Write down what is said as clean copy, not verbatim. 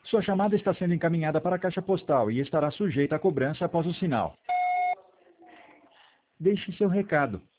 Sua chamada está sendo encaminhada para a caixa postal e estará sujeita a cobrança após o sinal. Deixe seu recado.